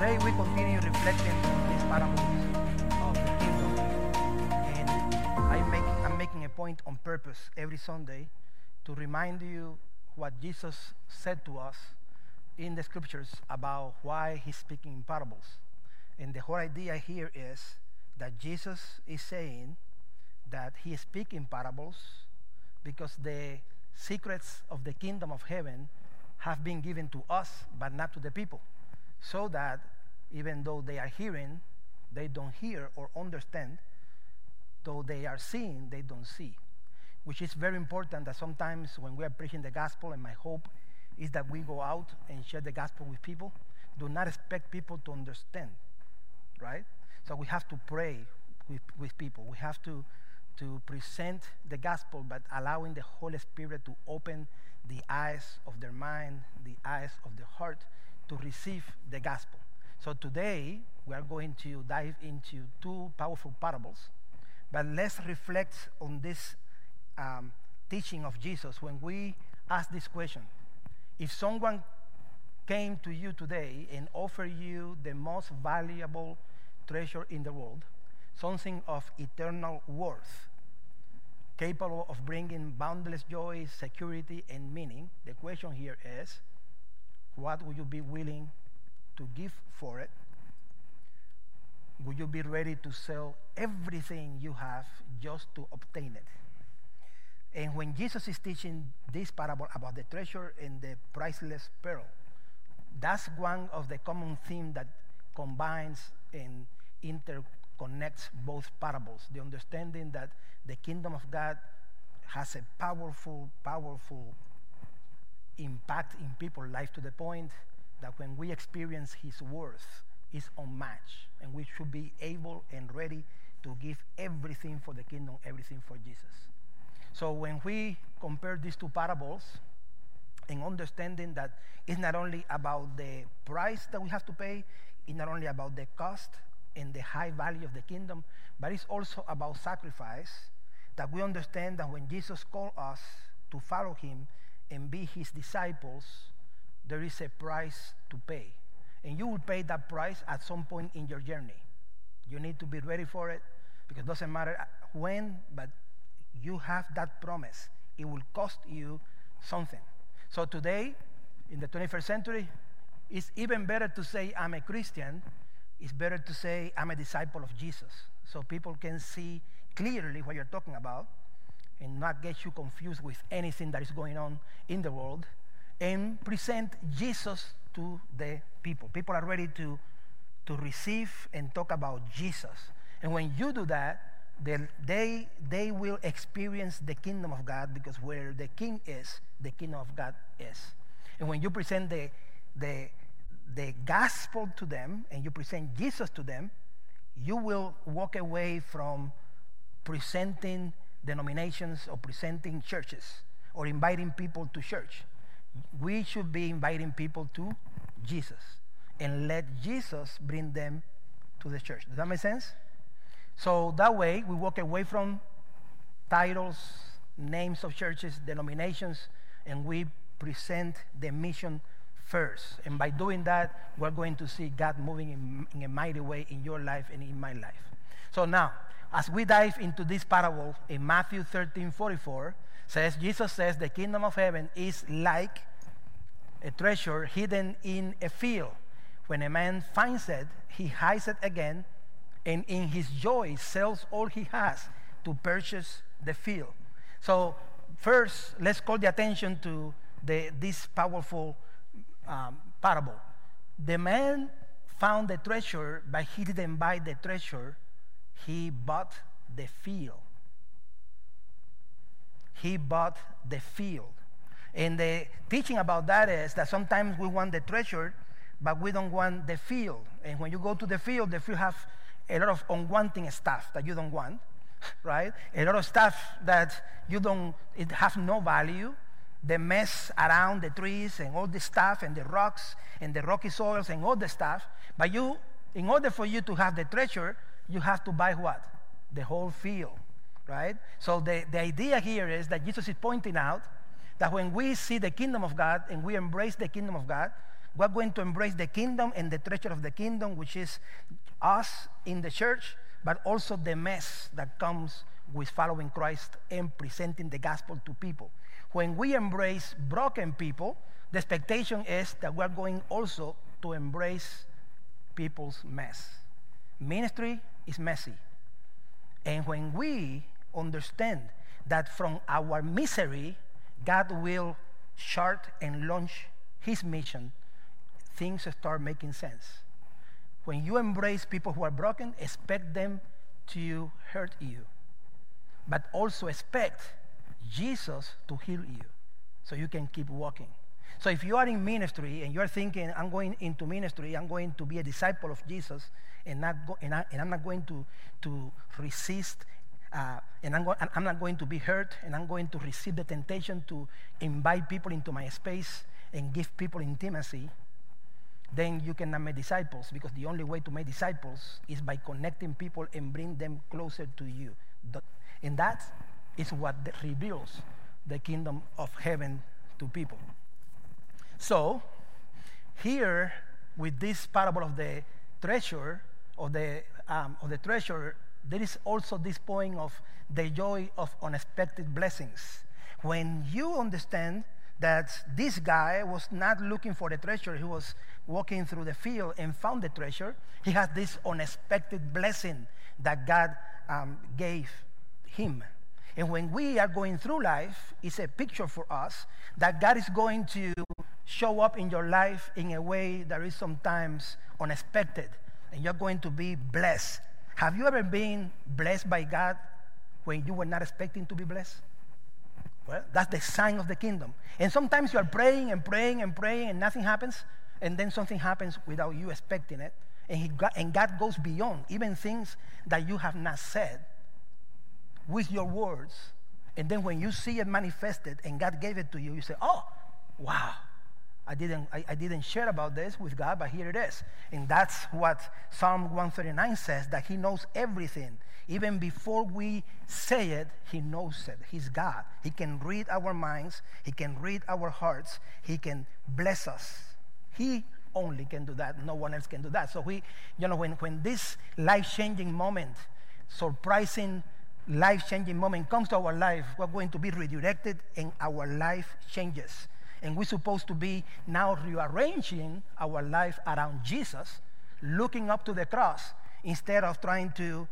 today we continue reflecting on these parables of the kingdom, and I'm making a point on purpose every Sunday to remind you what Jesus said to us in the scriptures about why he's speaking in parables. And the whole idea here is that Jesus is saying that he is speaking parables because the secrets of the kingdom of heaven have been given to us, but not to the people, so that even though they are hearing, they don't hear or understand. Though they are seeing, they don't see, which is very important. That sometimes when we are preaching the gospel, and my hope is that we go out and share the gospel with people, do not expect people to understand, right? So we have to pray with people. We have to present the gospel, but allowing the Holy Spirit to open the eyes of their mind, the eyes of the heart, to receive the gospel. So today, we are going to dive into two powerful parables, but let's reflect on this teaching of Jesus when we ask this question. If someone came to you today and offered you the most valuable treasure in the world, something of eternal worth, capable of bringing boundless joy, security, and meaning, the question here is, what would you be willing to give for it? Would you be ready to sell everything you have just to obtain it? And when Jesus is teaching this parable about the treasure and the priceless pearl, that's one of the common themes that combines and interconnects both parables. The understanding that the kingdom of God has a powerful impact in people's life, to the point that when we experience his worth is unmatched, and we should be able and ready to give everything for the kingdom, everything for Jesus. So when we compare these two parables, and understanding that it's not only about the price that we have to pay, it's not only about the cost and the high value of the kingdom, but it's also about sacrifice, that we understand that when Jesus called us to follow him and be his disciples, there is a price to pay. And you will pay that price at some point in your journey. You need to be ready for it, because it doesn't matter when, but you have that promise. It will cost you something. So today, in the 21st century, it's even better to say I'm a Christian. It's better to say I'm a disciple of Jesus, so people can see clearly what you're talking about and not get you confused with anything that is going on in the world, and present Jesus to the people. People are ready to receive and talk about Jesus. And when you do that, they will experience the kingdom of God, because where the king is, the kingdom of God is. And when you present the gospel to them and you present Jesus to them, you will walk away from presenting denominations or presenting churches or inviting people to church. We should be inviting people to Jesus and let Jesus bring them to the church. Does that make sense? So that way we walk away from titles, names of churches, denominations, and we present the mission first. And by doing that, we're going to see God moving in a mighty way in your life and in my life. So now, as we dive into this parable in Matthew 13:44, Jesus says the kingdom of heaven is like a treasure hidden in a field. When a man finds it, he hides it again, and in his joy sells all he has to purchase the field. So first, let's call the attention to this powerful parable. The man found the treasure, but he didn't buy the treasure. He bought the field. He bought the field. And the teaching about that is that sometimes we want the treasure, but we don't want the field. And when you go to the field have a lot of unwanting stuff that you don't want, right? A lot of stuff that it has no value. The mess around the trees and all the stuff and the rocks and the rocky soils and all the stuff. But in order for you to have the treasure, you have to buy what? The whole field, right? So the idea here is that Jesus is pointing out that when we see the kingdom of God and we embrace the kingdom of God, We're going to embrace the kingdom and the treasure of the kingdom, which is us in the church, but also the mess that comes with following Christ and presenting the gospel to people. When we embrace broken people, the expectation is that we're going also to embrace people's mess. Ministry is messy. And when we understand that from our misery, God will chart and launch his mission, things start making sense. When you embrace people who are broken, expect them to hurt you. But also expect Jesus to heal you so you can keep walking. So if you are in ministry and you're thinking, I'm going into ministry, I'm going to be a disciple of Jesus, and I'm not going to resist, and I'm not going to be hurt, and I'm going to receive the temptation to invite people into my space and give people intimacy, then you cannot make disciples, because the only way to make disciples is by connecting people and bring them closer to you. And that is what reveals the kingdom of heaven to people. So, here with this parable of the treasure, there is also this point of the joy of unexpected blessings. When you understand that this guy was not looking for the treasure, he was walking through the field and found the treasure, he has this unexpected blessing that God gave him. And when we are going through life, it's a picture for us that God is going to show up in your life in a way that is sometimes unexpected, and you're going to be blessed. Have you ever been blessed by God when you were not expecting to be blessed? Well, that's the sign of the kingdom. And sometimes you are praying and praying and praying and nothing happens, and then something happens without you expecting it. And God goes beyond even things that you have not said with your words. And then when you see it manifested and God gave it to you, you say, oh, wow. I didn't share about this with God, but here it is. And that's what Psalm 139 says, that he knows everything. Even before we say it, he knows it. He's God. He can read our minds. He can read our hearts. He can bless us. He only can do that. No one else can do that. So when this life-changing moment, surprising life-changing moment comes to our life, we're going to be redirected and our life changes. And we're supposed to be now rearranging our life around Jesus, looking up to the cross, instead of trying to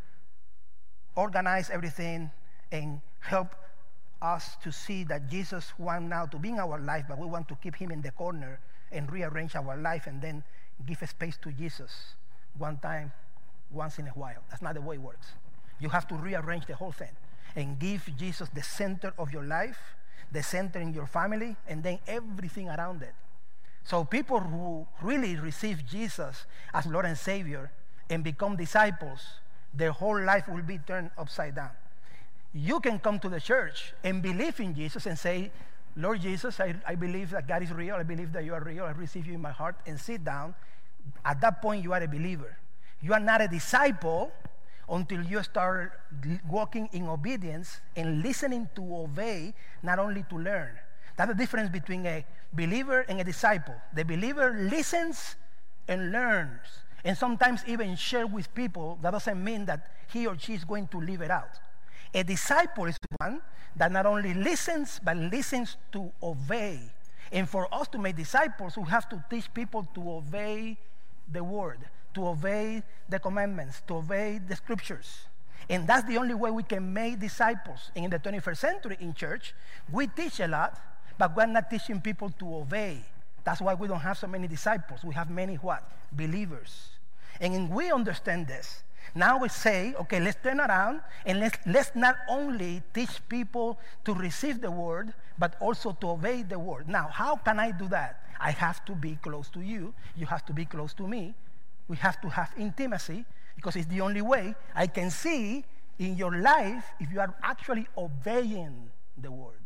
organize everything and help us to see that Jesus wants now to be in our life, but we want to keep him in the corner and rearrange our life and then give a space to Jesus one time, once in a while. That's not the way it works. You have to rearrange the whole thing and give Jesus the center of your life, the center in your family, and then everything around it. So people who really receive Jesus as Lord and Savior and become disciples, their whole life will be turned upside down. You can come to the church and believe in Jesus and say, Lord Jesus, I believe that God is real. I believe that you are real. I receive you in my heart, and sit down. At that point, you are a believer. You are not a disciple until you start walking in obedience and listening to obey, not only to learn. That's the difference between a believer and a disciple. The believer listens and learns, and sometimes even share with people. That doesn't mean that he or she is going to live it out. A disciple is one that not only listens, but listens to obey. And for us to make disciples, we have to teach people to obey the word, to obey the commandments, to obey the scriptures. And that's the only way we can make disciples. And in the 21st century in church, we teach a lot, but we're not teaching people to obey. That's why we don't have so many disciples. We have many what? Believers. And we understand this. Now we say, okay, let's turn around and let's not only teach people to receive the word, but also to obey the word. Now, how can I do that? I have to be close to you. You have to be close to me. We have to have intimacy, because it's the only way I can see in your life if you are actually obeying the word.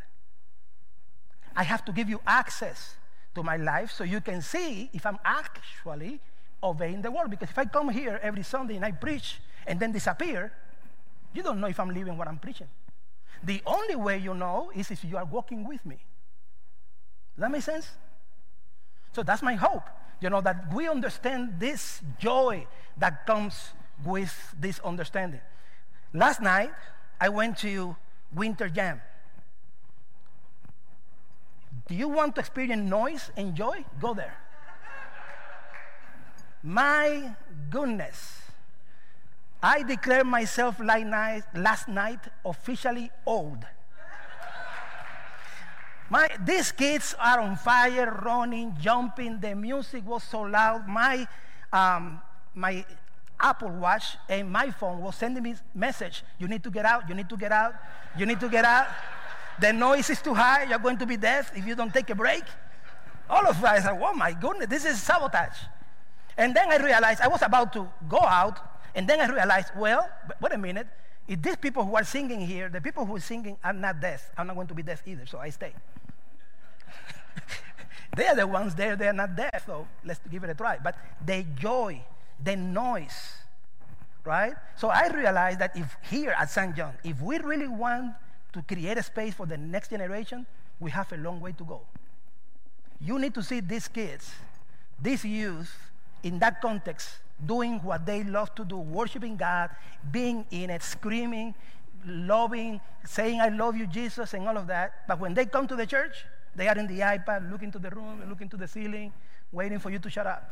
I have to give you access to my life so you can see if I'm actually obeying the word. Because if I come here every Sunday and I preach and then disappear, you don't know if I'm living what I'm preaching. The only way you know is if you are walking with me. Does that make sense? So that's my hope, that we understand this joy that comes with this understanding. Last night, I went to Winter Jam. Do you want to experience noise and joy? Go there. My goodness. I declare myself last night officially old. These kids are on fire, running, jumping. The music was so loud. My Apple Watch and my phone was sending me message. You need to get out. You need to get out. You need to get out. The noise is too high. You're going to be deaf if you don't take a break. All of us are, oh my goodness, this is sabotage. And then I realized I was about to go out, and then I realized, well, wait a minute. If these people who are singing here, the people who are singing are not deaf, I'm not going to be deaf either, so I stay. They are the ones there, they are not deaf, so let's give it a try. But the joy, the noise, right? So I realized that if here at St. John, if we really want to create a space for the next generation, we have a long way to go. You need to see these kids, these youth, in that context, doing what they love to do, worshiping God, being in it, screaming, loving, saying, I love you, Jesus, and all of that. But when they come to the church, they are in the iPad, looking to the room, looking to the ceiling, waiting for you to shut up.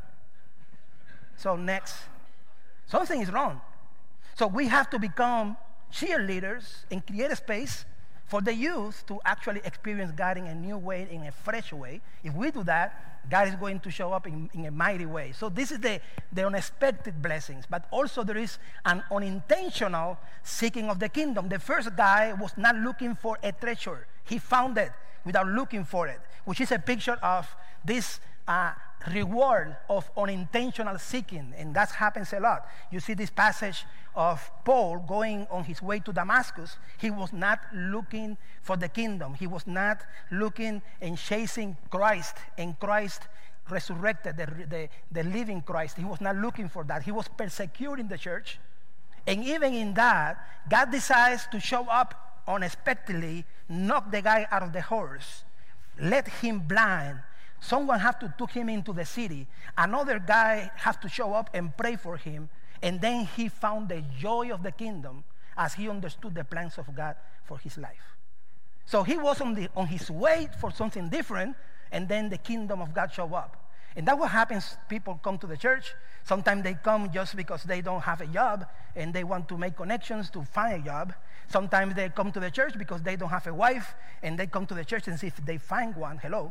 So next, something is wrong. So we have to become cheerleaders and create a space for the youth to actually experience God in a new way, in a fresh way. If we do that, God is going to show up in a mighty way. So this is the unexpected blessings. But also there is an unintentional seeking of the kingdom. The first guy was not looking for a treasure. He found it without looking for it, which is a picture of this reward of unintentional seeking, and that happens a lot. You see this passage of Paul going on his way to Damascus. He was not looking for the kingdom. He was not looking and chasing Christ, and Christ resurrected, the living Christ. He was not looking for that. He was persecuting the church, and even in that, God decides to show up unexpectedly, knock the guy out of the horse, let him blind. Someone have to took him into the city. Another guy has to show up and pray for him. And then he found the joy of the kingdom as he understood the plans of God for his life. So he was on his way for something different, and then the kingdom of God show up. And that's what happens. People come to the church. Sometimes they come just because they don't have a job and they want to make connections to find a job. Sometimes they come to the church because they don't have a wife, and they come to the church and see if they find one. Hello.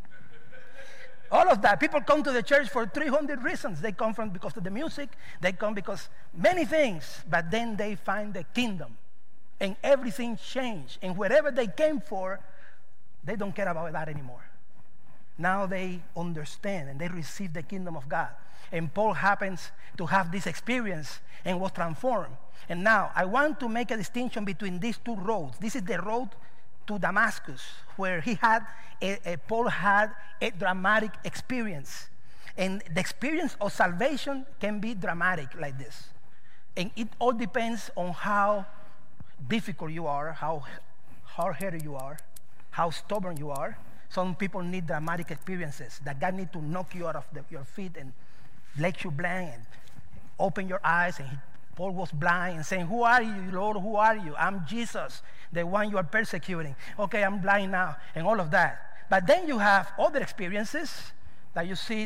All of that. People come to the church for 300 reasons. They come because of the music. They come because many things. But then they find the kingdom. And everything changed. And wherever they came for, they don't care about that anymore. Now they understand and they receive the kingdom of God. And Paul happens to have this experience and was transformed. And now I want to make a distinction between these two roads. This is the road to Damascus, where Paul had a dramatic experience. And the experience of salvation can be dramatic like this. And it all depends on how difficult you are, how hard-headed you are, how stubborn you are. Some people need dramatic experiences that God needs to knock you out of your feet and let you blind and open your eyes. And Paul was blind and saying, who are you, Lord? Who are you? I'm Jesus, the one you are persecuting. Okay, I'm blind now, and all of that. But then you have other experiences that you see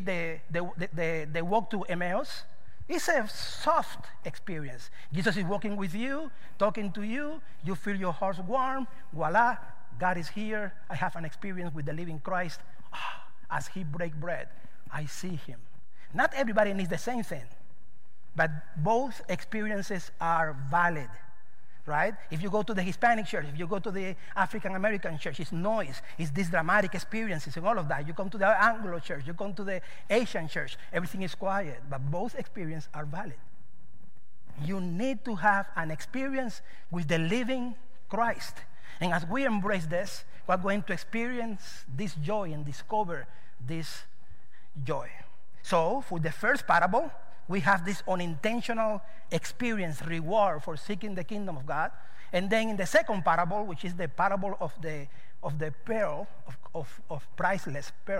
the walk to Emmaus. It's a soft experience. Jesus is walking with you, talking to you. You feel your heart warm. Voila, God is here. I have an experience with the living Christ. As he breaks bread, I see him. Not everybody needs the same thing. But both experiences are valid, right? If you go to the Hispanic church, if you go to the African American church, it's noise, it's these dramatic experiences and all of that. You come to the Anglo church, you come to the Asian church, everything is quiet, but both experiences are valid. You need to have an experience with the living Christ. And as we embrace this, we're going to experience this joy and discover this joy. So, for the first parable, we have this unintentional experience, reward for seeking the kingdom of God. And then in the second parable, which is the parable of the pearl, of priceless pearl,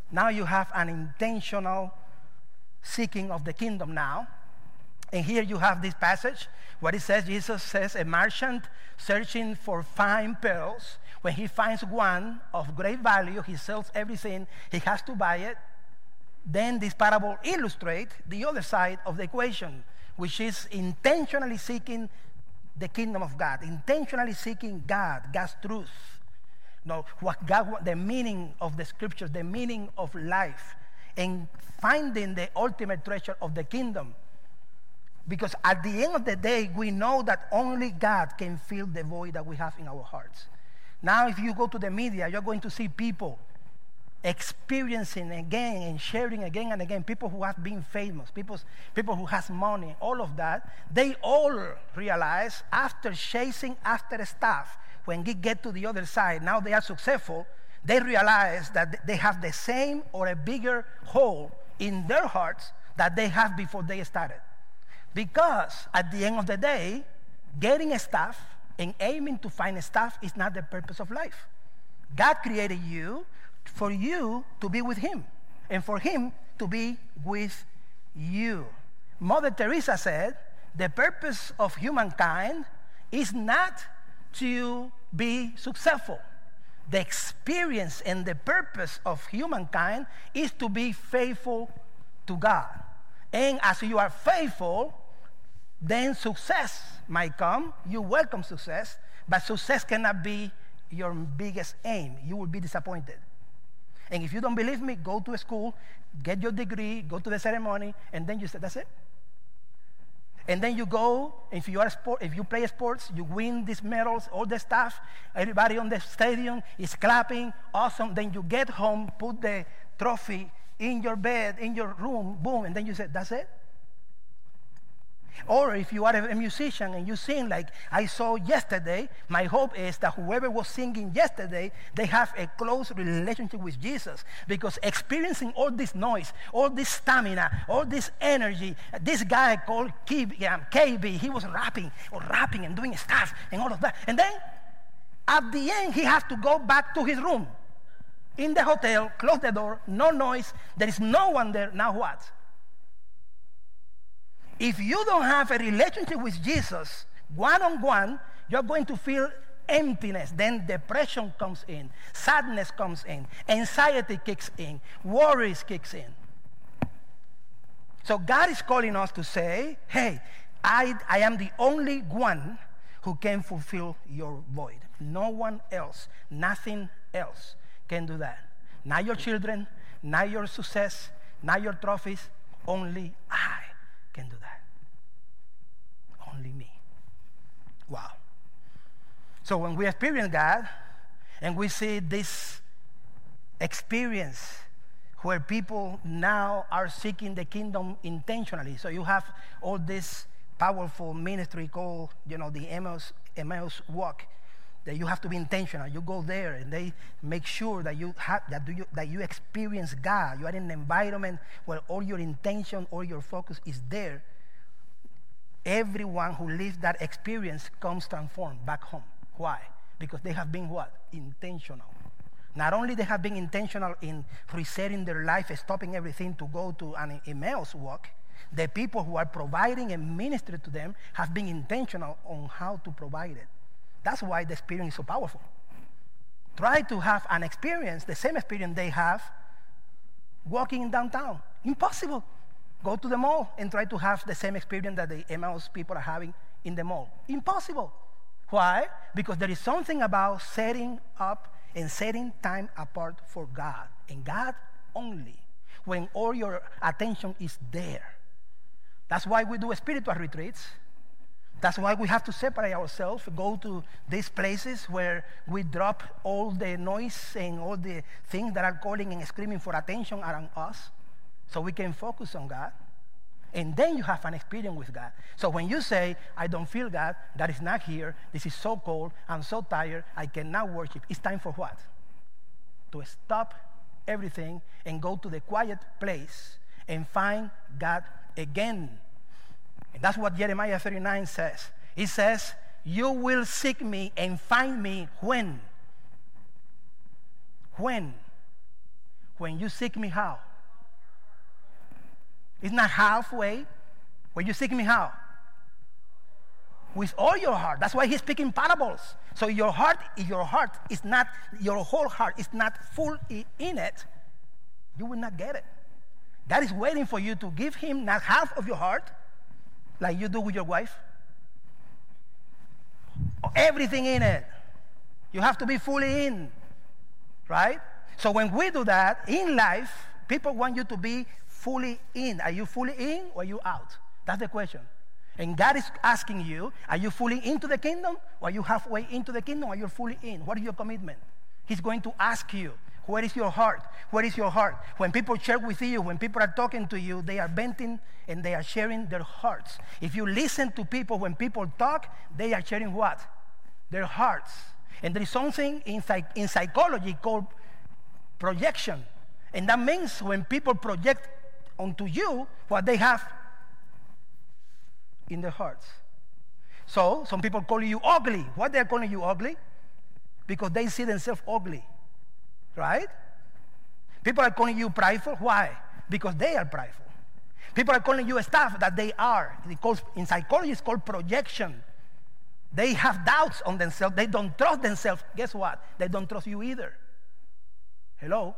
Now you have an intentional seeking of the kingdom now. And here you have this passage where it says, Jesus says, a merchant searching for fine pearls, when he finds one of great value, he sells everything, he has to buy it. Then this parable illustrates the other side of the equation, which is intentionally seeking the kingdom of God, intentionally seeking God's truth. Now, what God, the meaning of the scriptures, the meaning of life, and finding the ultimate treasure of the kingdom. Because at the end of the day, we know that only God can fill the void that we have in our hearts. Now, if you go to the media, you're going to see people experiencing again and sharing again and again, people who have been famous, people who has money, all of that. They all realize after chasing after stuff, when they get to the other side, now they are successful, they realize that they have the same or a bigger hole in their hearts that they have before they started. Because at the end of the day, getting stuff and aiming to find stuff is not the purpose of life. God created you for you to be with him and for him to be with you. Mother Teresa said, the purpose of humankind is not to be successful. The experience and the purpose of humankind is to be faithful to God. And as you are faithful, then success might come. You welcome success, but success cannot be your biggest aim. You will be disappointed. And if you don't believe me, go to a school, get your degree, go to the ceremony, and then you say, that's it. And then you go, if you play sports, you win these medals, all the stuff, everybody on the stadium is clapping, awesome. Then you get home, put the trophy in your bed, in your room, boom, and then you say, that's it. Or if you are a musician and you sing like I saw yesterday, my hope is that whoever was singing yesterday, they have a close relationship with Jesus. Because experiencing all this noise, all this stamina, all this energy, this guy called KB, he was rapping and doing stuff and all of that. And then at the end, he has to go back to his room. In the hotel, close the door, no noise, there is no one there. Now what? If you don't have a relationship with Jesus, one-on-one, you're going to feel emptiness. Then depression comes in, sadness comes in, anxiety kicks in, worries kicks in. So God is calling us to say, hey, I am the only one who can fulfill your void. No one else, nothing else can do that. Not your children, not your success, not your trophies, only I can do that. Only me. Wow. So when we experience God and we see this experience where people now are seeking the kingdom intentionally. So you have all this powerful ministry called, the Emmaus walk, that you have to be intentional. You go there and they make sure that you experience God. You are in an environment where all your intention, all your focus is there. Everyone who lives that experience comes transformed back home. Why? Because they have been what? Intentional. Not only they have been intentional in resetting their life, stopping everything to go to an Emmaus walk, the people who are providing and ministering to them have been intentional on how to provide it. That's why the experience is so powerful. Try to have an experience, the same experience they have walking in downtown. Impossible. Go to the mall and try to have the same experience that the Emmaus people are having in the mall. Impossible. Why? Because there is something about setting up and setting time apart for God, and God only, when all your attention is there. That's why we do spiritual retreats. That's why we have to separate ourselves, go to these places where we drop all the noise and all the things that are calling and screaming for attention around us, so we can focus on God. And then you have an experience with God. So when you say, I don't feel God, God is not here, this is so cold, I'm so tired, I cannot worship, it's time for what? To stop everything and go to the quiet place and find God again. And that's what Jeremiah 39 says. It says, you will seek me and find me when? When? When you seek me, how? It's not halfway. When you seek me, how? With all your heart. That's why he's speaking parables. So your heart, if your heart is not, your whole heart is not full in it, you will not get it. God is waiting for you to give him not half of your heart, like you do with your wife. Everything in it. You have to be fully in, right? So when we do that, in life, people want you to be fully in. Are you fully in or are you out? That's the question. And God is asking you, are you fully into the kingdom? Or are you halfway into the kingdom? Or are you fully in? What is your commitment? He's going to ask you, where is your heart? Where is your heart? When people share with you, when people are talking to you, they are venting and they are sharing their hearts. If you listen to people, when people talk, they are sharing what? Their hearts. And there is something in psychology called projection. And that means when people project onto you what they have in their hearts. So some people call you ugly. Why they are calling you ugly? Because they see themselves ugly, right? People are calling you prideful. Why? Because they are prideful. People are calling you stuff that they are. In psychology, it's called projection. They have doubts on themselves. They don't trust themselves. Guess what? They don't trust you either. Hello?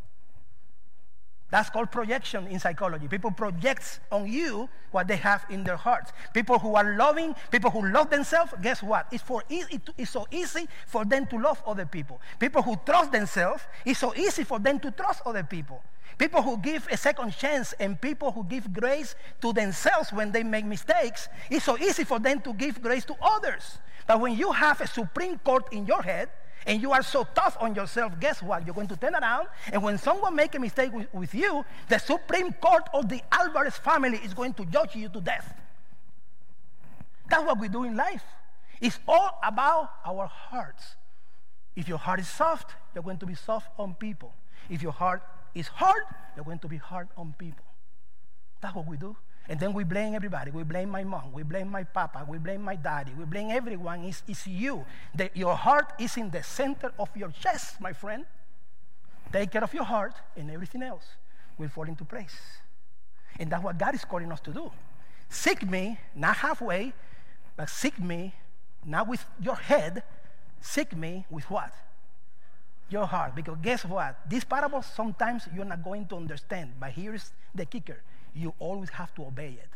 That's called projection in psychology. People project on you what they have in their hearts. People who are loving, people who love themselves, guess what? It's so easy for them to love other people. People who trust themselves, it's so easy for them to trust other people. People who give a second chance and people who give grace to themselves when they make mistakes, it's so easy for them to give grace to others. But when you have a Supreme Court in your head, and you are so tough on yourself, guess what? You're going to turn around, and when someone makes a mistake with you, the Supreme Court of the Alvarez family is going to judge you to death. That's what we do in life. It's all about our hearts. If your heart is soft, you're going to be soft on people. If your heart is hard, you're going to be hard on people. That's what we do. And then we blame everybody. We blame my mom. We blame my papa. We blame my daddy. We blame everyone. It's you. Your heart is in the center of your chest, my friend. Take care of your heart, and everything else will fall into place. And that's what God is calling us to do. Seek me, not halfway, but seek me, not with your head. Seek me with what? Your heart. Because guess what? These parables, sometimes you're not going to understand. But here's the kicker. You always have to obey it.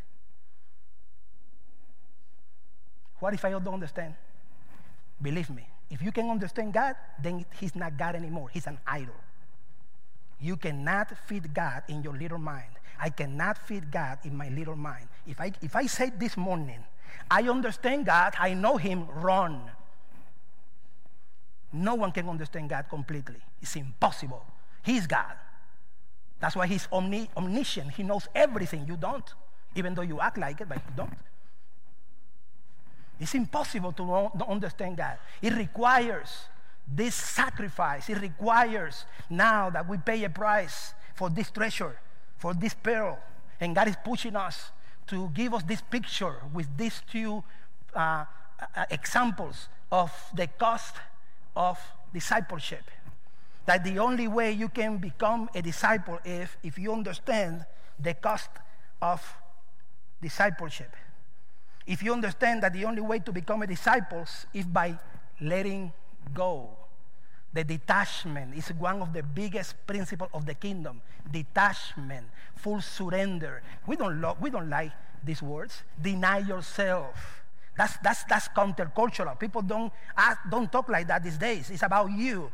What if I don't understand? Believe me, if you can understand God, then he's not God anymore. He's an idol. You cannot feed God in your little mind. I cannot feed God in my little mind. If I say this morning, I understand God, I know him, run. No one can understand God completely. It's impossible. He's God. That's why he's omniscient. He knows everything. You don't, even though you act like it, but you don't. It's impossible to understand God. It requires this sacrifice. It requires now that we pay a price for this treasure, for this pearl. And God is pushing us to give us this picture with these two examples of the cost of discipleship. That the only way you can become a disciple is if you understand the cost of discipleship. If you understand that the only way to become a disciple is by letting go. The detachment is one of the biggest principles of the kingdom. Detachment, full surrender. We don't like these words. Deny yourself. That's countercultural. People don't talk like that these days. It's about you.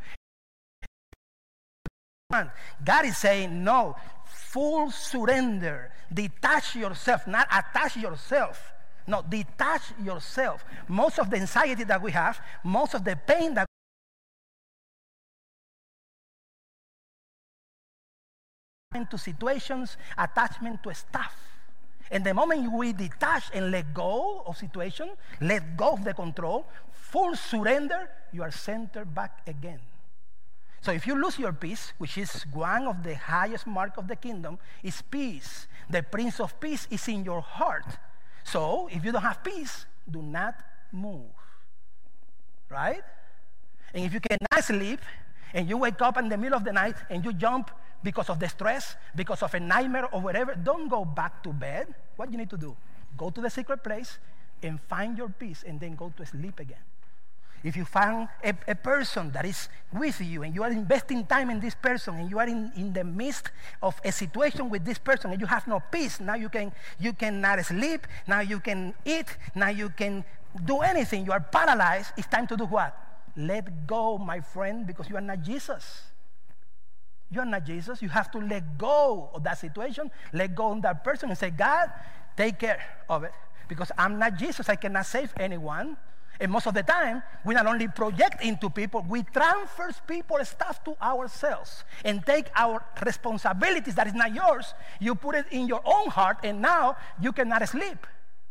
God is saying, no, full surrender. Detach yourself, not attach yourself. No, detach yourself. Most of the anxiety that we have, most of the pain that into situations, attachment to stuff. And the moment we detach and let go of situation, let go of the control, full surrender, you are centered back again. So if you lose your peace, which is one of the highest mark of the kingdom, is peace. The Prince of Peace is in your heart. So if you don't have peace, do not move. Right? And if you cannot sleep, and you wake up in the middle of the night, and you jump because of the stress, because of a nightmare or whatever, don't go back to bed. What you need to do? Go to the secret place and find your peace and then go to sleep again. If you find a person that is with you and you are investing time in this person and you are in the midst of a situation with this person and you have no peace, now you cannot sleep, now you can eat, now you can do anything. You are paralyzed. It's time to do what? Let go, my friend, because you are not Jesus. You are not Jesus. You have to let go of that situation, let go of that person and say, God, take care of it. Because I'm not Jesus. I cannot save anyone. And most of the time, we not only project into people, we transfer people's stuff to ourselves and take our responsibilities that is not yours. You put it in your own heart, and now you cannot sleep.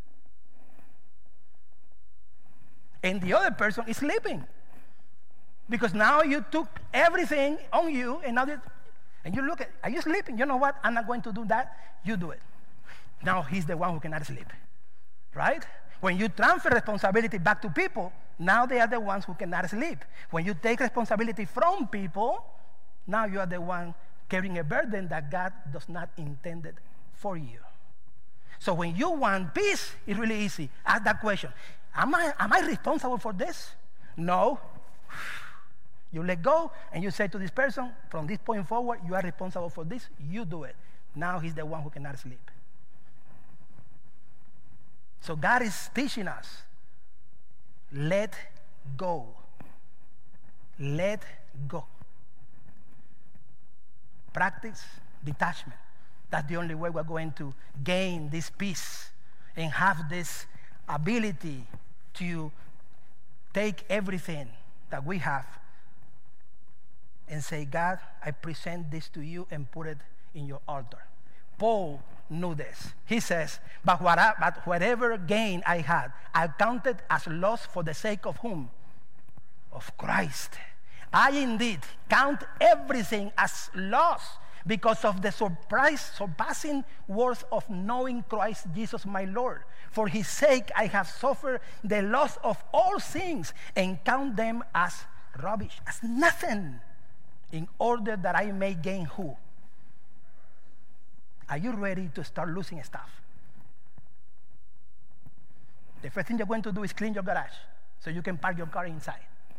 And the other person is sleeping. Because now you took everything on you, and you look at, are you sleeping? You know what? I'm not going to do that. You do it. Now he's the one who cannot sleep. Right? When you transfer responsibility back to people, now they are the ones who cannot sleep. When you take responsibility from people, now you are the one carrying a burden that God does not intend it for you. So when you want peace, it's really easy. Ask that question. Am I responsible for this? No. You let go and you say to this person, from this point forward, you are responsible for this. You do it. Now he's the one who cannot sleep. So God is teaching us, let go. Let go. Practice detachment. That's the only way we're going to gain this peace and have this ability to take everything that we have and say, God, I present this to you and put it in your altar. Paul knew this. He says, but whatever gain I had, I counted as loss for the sake of whom? Of Christ. I indeed count everything as loss because of the surpassing worth of knowing Christ Jesus my Lord. For his sake I have suffered the loss of all things and count them as rubbish, as nothing, in order that I may gain who? Are you ready to start losing stuff? The first thing you're going to do is clean your garage so you can park your car inside.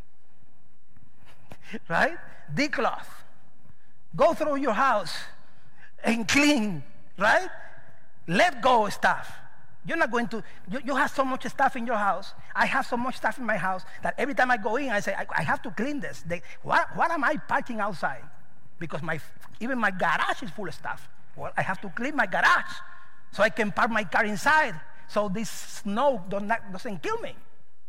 Right? Declutter. Go through your house and clean, right? Let go of stuff. You're not going to, you have so much stuff in your house. I have so much stuff in my house that every time I go in, I say, I have to clean this. What am I parking outside? Because even my garage is full of stuff. Well, I have to clean my garage so I can park my car inside so this snow doesn't kill me.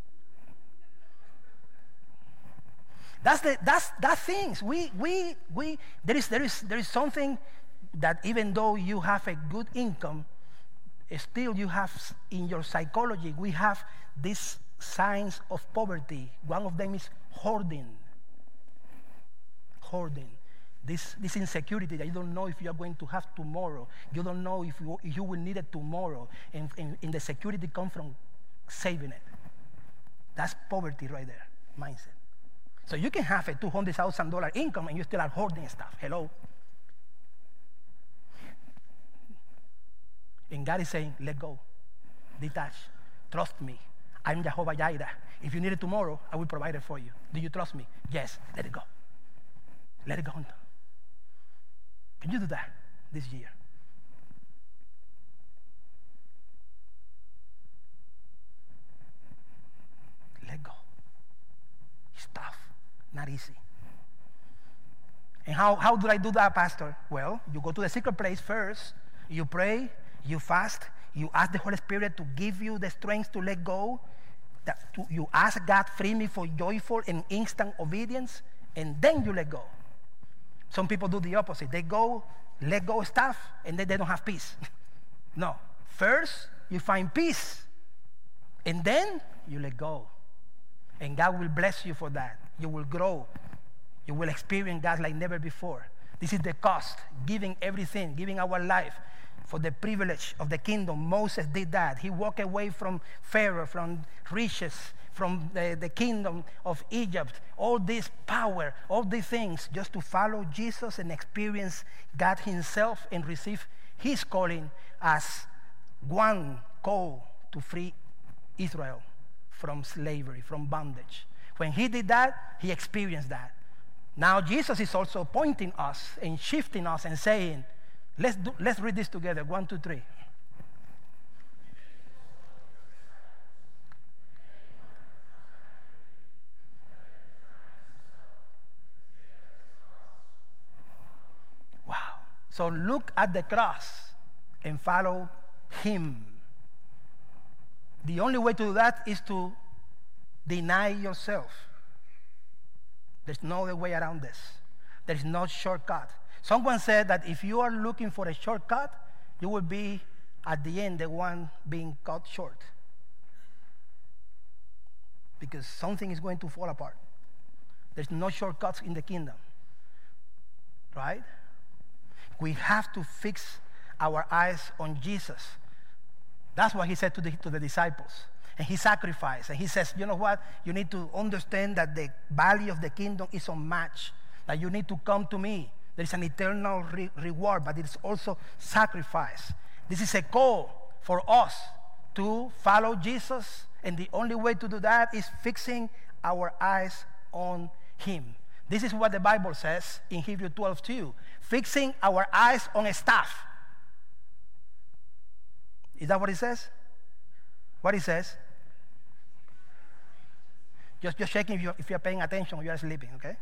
That's things. There is something that even though you have a good income, still you have in your psychology, we have these signs of poverty. One of them is hoarding. Hoarding. This insecurity that you don't know if you are going to have tomorrow. You don't know if you will need it tomorrow. And the security comes from saving it. That's poverty right there, mindset. So you can have a $200,000 income and you still are hoarding stuff. Hello? And God is saying, let go. Detach. Trust me. I'm Jehovah Jireh. If you need it tomorrow, I will provide it for you. Do you trust me? Yes. Let it go. Let it go. Can you do that this year? Let go. It's tough. Not easy. And how do I do that, Pastor? Well, you go to the secret place first. You pray. You fast. You ask the Holy Spirit to give you the strength to let go. You ask God, free me for joyful and instant obedience. And then you let go. Some people do the opposite. They go, let go of stuff, and then they don't have peace. No. First, you find peace. And then you let go. And God will bless you for that. You will grow. You will experience God like never before. This is the cost. Giving everything, giving our life for the privilege of the kingdom. Moses did that. He walked away from Pharaoh, from riches, from the kingdom of Egypt, all this power, all these things, just to follow Jesus and experience God himself and receive his calling as one call to free Israel from slavery, from bondage. When he did that, he experienced that. Now Jesus is also pointing us and shifting us and saying, let's read this together. 1, 2, 3. Wow. So look at the cross and follow him. The only way to do that is to deny yourself. There's no other way around this. There's no shortcut. Someone said that if you are looking for a shortcut, you will be, at the end, the one being cut short. Because something is going to fall apart. There's no shortcuts in the kingdom. Right? We have to fix our eyes on Jesus. That's what he said to the disciples. And he sacrificed. And he says, you know what? You need to understand that the value of the kingdom is unmatched. That you need to come to me. There is an eternal reward, but it's also sacrifice. This is a call for us to follow Jesus. And the only way to do that is fixing our eyes on him. This is what the Bible says in Hebrews 12:2. Fixing our eyes on a staff. Is that what it says? What it says? Just checking if you're paying attention or you're sleeping, okay?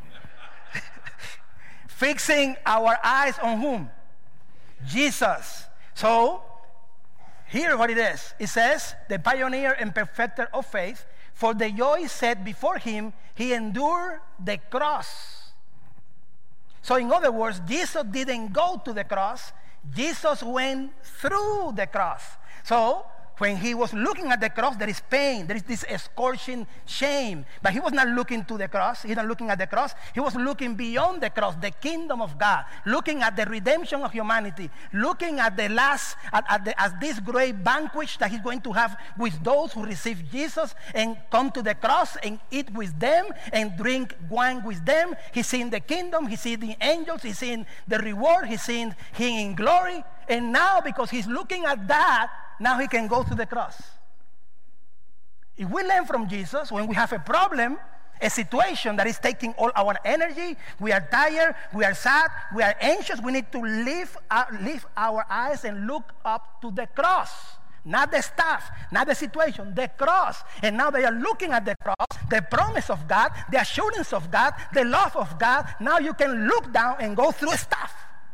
Fixing our eyes on whom? Jesus. So, here what it is. It says, the pioneer and perfecter of faith, for the joy set before him, he endured the cross. So in other words, Jesus didn't go to the cross. Jesus went through the cross. So, when he was looking at the cross, there is pain. There is this scorching shame. But he was not looking to the cross. He was not looking at the cross. He was looking beyond the cross, the kingdom of God. Looking at the redemption of humanity. Looking at the last, at this great banquet that he's going to have with those who receive Jesus and come to the cross and eat with them and drink wine with them. He's seeing the kingdom. He's seeing the angels. He's seeing the reward. He's seeing him in glory. And now, because he's looking at that, now he can go to the cross. If we learn from Jesus, when we have a problem, a situation that is taking all our energy, we are tired, we are sad, we are anxious, we need to lift our eyes and look up to the cross. Not the stuff, not the situation, the cross. And now they are looking at the cross, the promise of God, the assurance of God, the love of God. Now you can look down and go through stuff.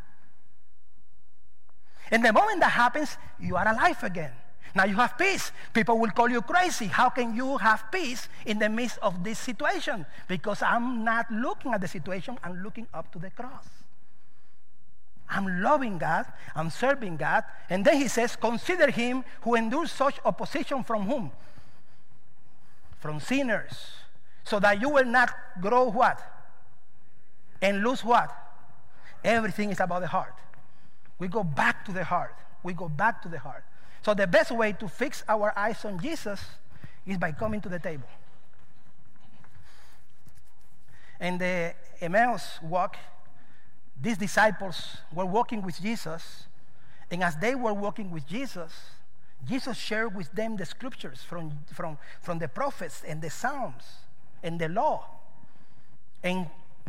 And the moment that happens, you are alive again. Now you have peace. People will call you crazy. How can you have peace in the midst of this situation? Because I'm not looking at the situation. I'm looking up to the cross. I'm loving God. I'm serving God. And then he says, consider him who endures such opposition from whom? From sinners. So that you will not grow what? And lose what? Everything is about the heart. We go back to the heart. We go back to the heart. So the best way to fix our eyes on Jesus is by coming to the table. And the Emmaus walk, these disciples were walking with Jesus. And as they were walking with Jesus, Jesus shared with them the scriptures from the prophets and the Psalms and the law. And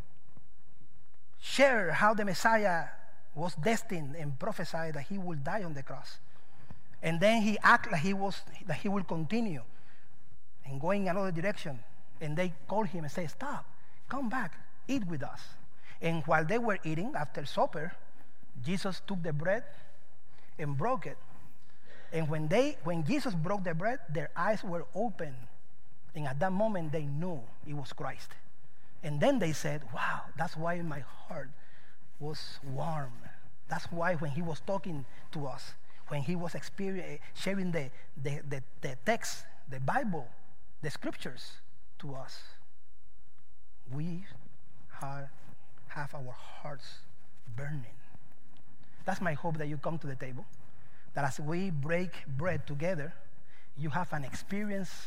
shared how the Messiah was destined and prophesied that he would die on the cross. And then he acted like he will continue and going in another direction. And they called him and said, stop, come back, eat with us. And while they were eating, after supper, Jesus took the bread and broke it. And when Jesus broke the bread, their eyes were open. And at that moment, they knew it was Christ. And then they said, wow, that's why my heart was warm. That's why when he was talking to us, when he was sharing the text, the Bible, the scriptures to us, we have our hearts burning. That's my hope, that you come to the table, that as we break bread together, you have an experience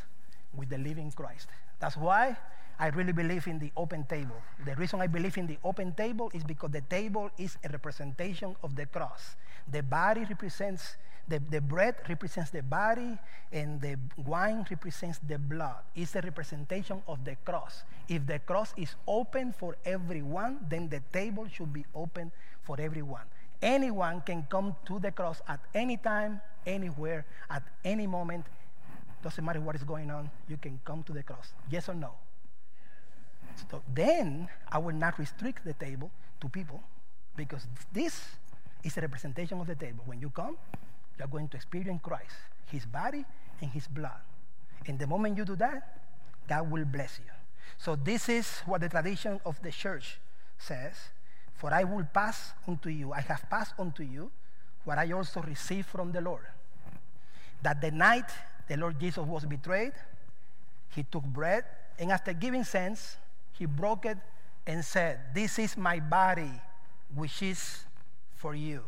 with the living Christ. That's why I really believe in the open table. The reason I believe in the open table is because the table is a representation of the cross. The body represents, the bread represents the body, and the wine represents the blood. It's a representation of the cross. If the cross is open for everyone, then the table should be open for everyone. Anyone can come to the cross at any time, anywhere, at any moment. Doesn't matter what is going on, you can come to the cross. Yes or no? So then I will not restrict the table to people, because this is a representation of the table. When you come, you are going to experience Christ, his body and his blood. And the moment you do that, God will bless you. So this is what the tradition of the church says. For I will pass unto you, I have passed unto you what I also received from the Lord. That the night the Lord Jesus was betrayed, he took bread, and after giving thanks, he broke it and said, "This is my body, which is for you."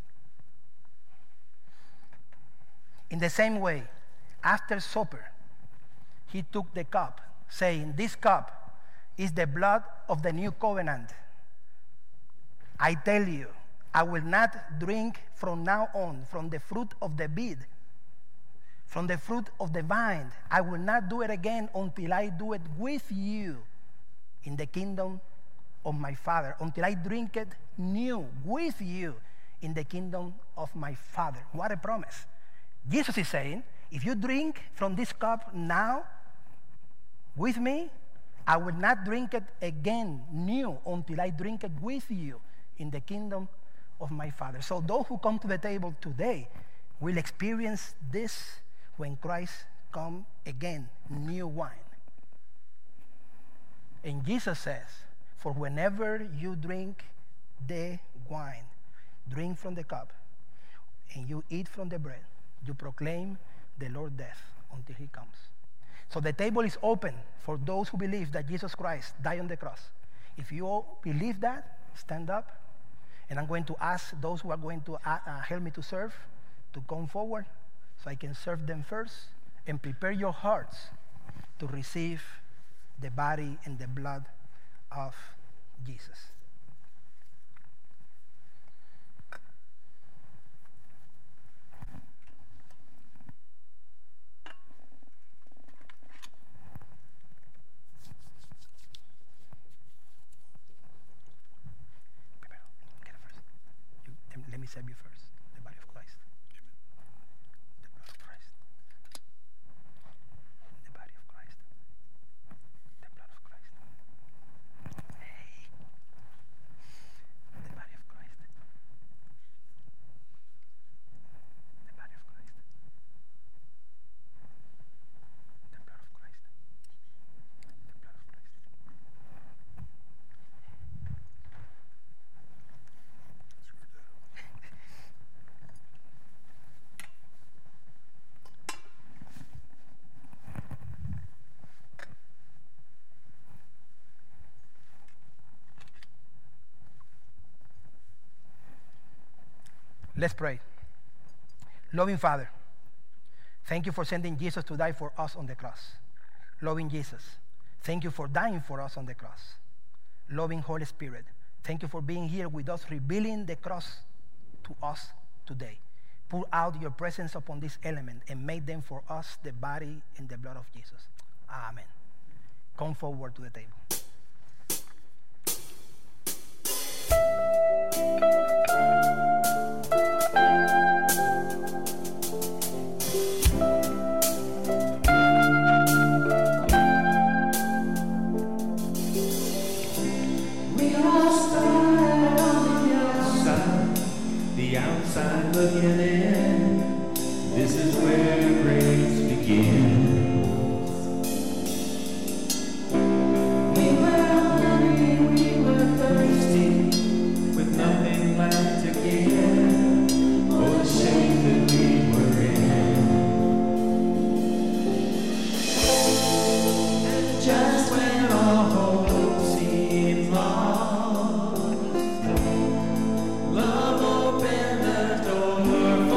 In the same way, after supper, he took the cup, saying, "This cup is the blood of the new covenant. I tell you, I will not drink from now on from the fruit of the vine, from the fruit of the vine. I will not do it again until I do it with you in the kingdom of my Father, until I drink it new with you in the kingdom of my Father." What a promise. Jesus is saying, if you drink from this cup now with me, I will not drink it again new until I drink it with you in the kingdom of my Father. So those who come to the table today will experience this when Christ comes again, new wine. And Jesus says, for whenever you drink the wine, drink from the cup, and you eat from the bread, you proclaim the Lord's death until he comes. So the table is open for those who believe that Jesus Christ died on the cross. If you all believe that, stand up. And I'm going to ask those who are going to help me to serve to come forward so I can serve them first, and prepare your hearts to receive the body and the blood of Jesus. Let me serve you first, the body of Christ. The blood of Christ. The body of Christ. The blood of Christ. Hey. The body of Christ. The body of Christ. The blood of Christ. The blood of Christ. Let's pray. Loving Father, thank you for sending Jesus to die for us on the cross. Loving Jesus, thank you for dying for us on the cross. Loving Holy Spirit, thank you for being here with us, revealing the cross to us today. Pour out your presence upon this element and make them for us the body and the blood of Jesus. Amen. Come forward to the table. Outside looking in, this is where grace begins. We were hungry, we were thirsty, with nothing left to give, oh the shame that we were in. And just when all hope seems lost, love opened the door.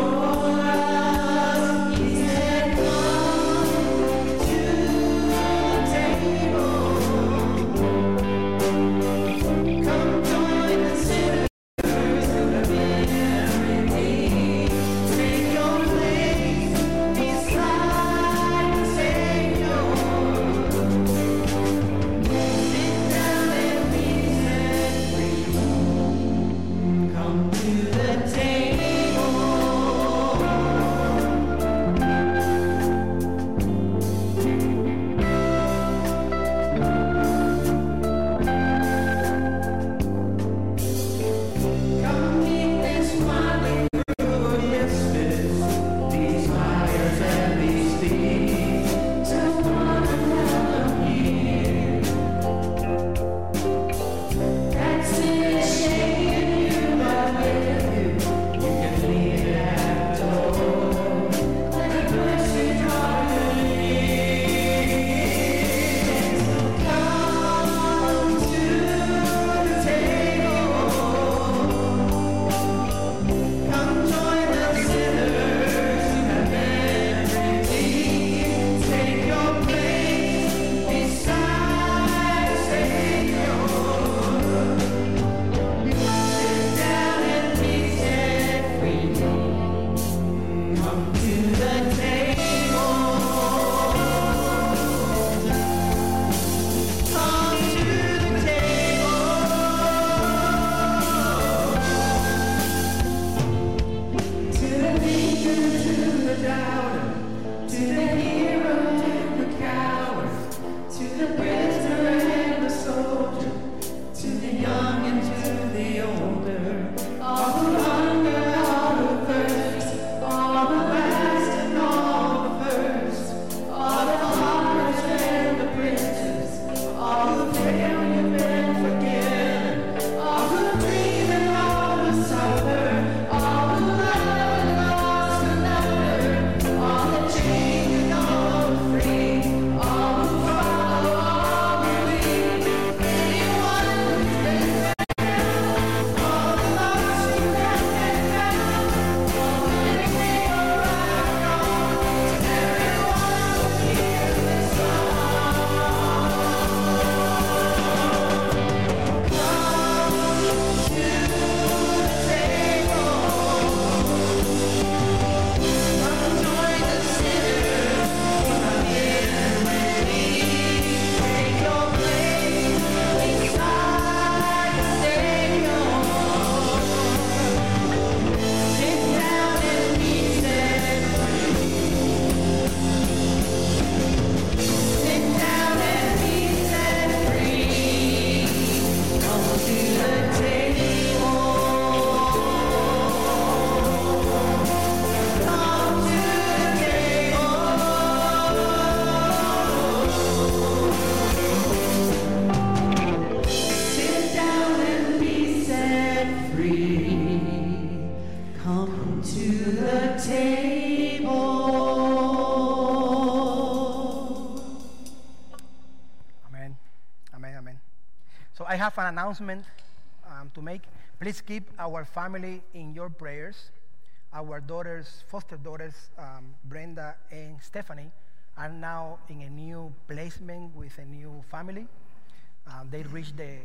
have an announcement to make. Please keep our family in your prayers. Our daughters, foster daughters, Brenda and Stephanie, are now in a new placement with a new family. They reached the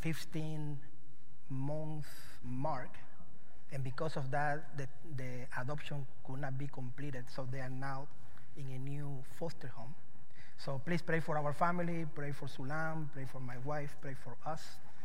15-month mark, and because of that, the adoption could not be completed, so they are now in a new foster home. So please pray for our family, pray for Sulam, pray for my wife, pray for us,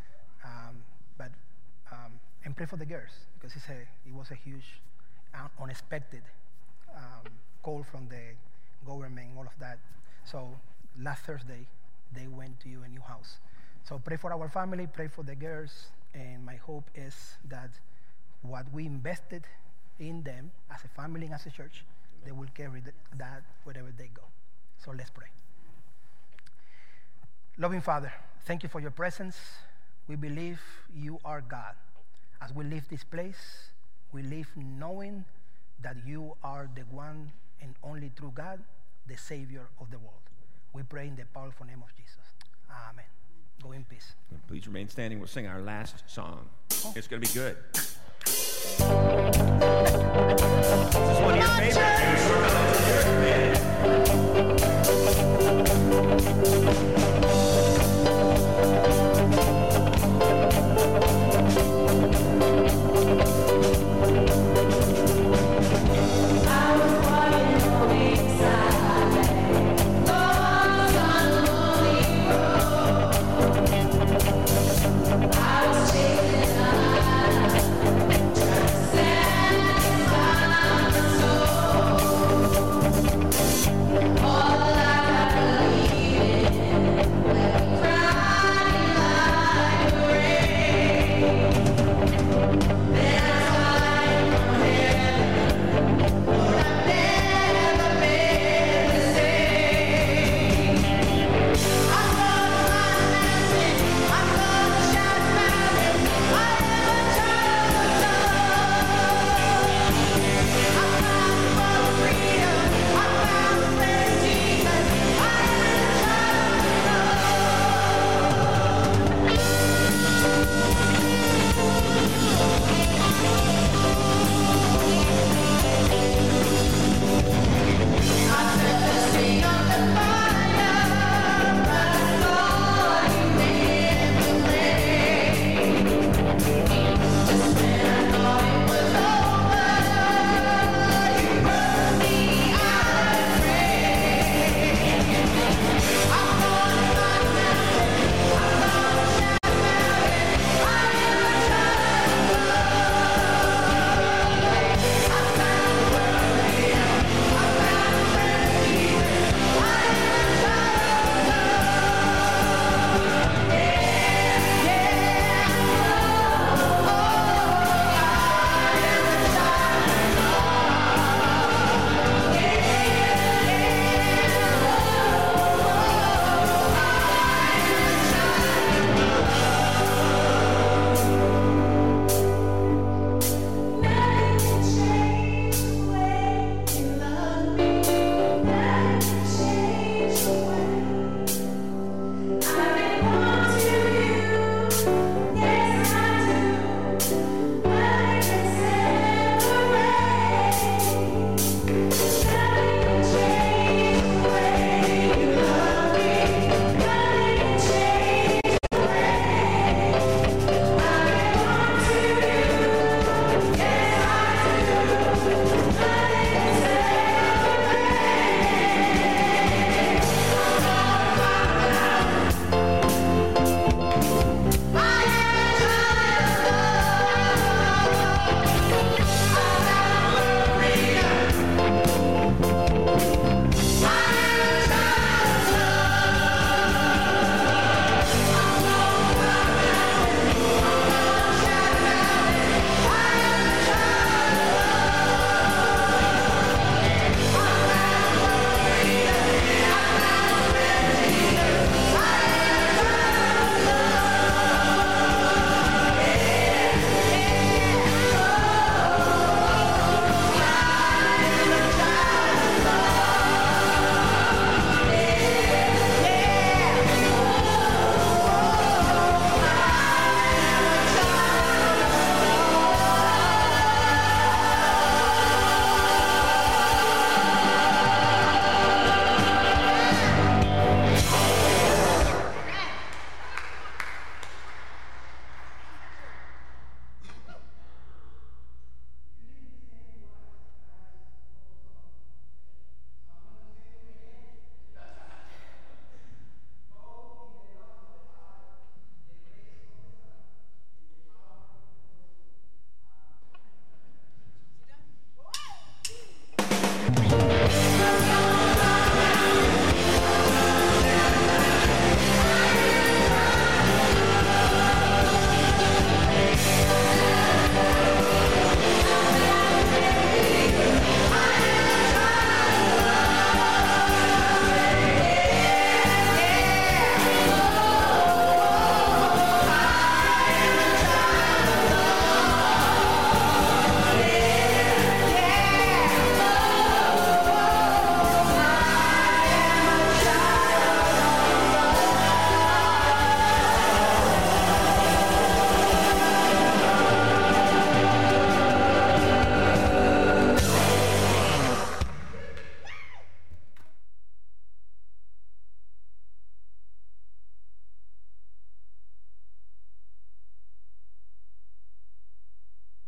and pray for the girls, because it was a huge, unexpected call from the government, all of that. So last Thursday, they went to a new house. So pray for our family, pray for the girls, and my hope is that what we invested in them as a family and as a church, they will carry that wherever they go. So let's pray. Loving Father, thank you for your presence. We believe you are God. As we leave this place, we leave knowing that you are the one and only true God, the Savior of the world. We pray in the powerful name of Jesus. Amen. Go in peace. Please remain standing. We'll sing our last song. It's going to be good.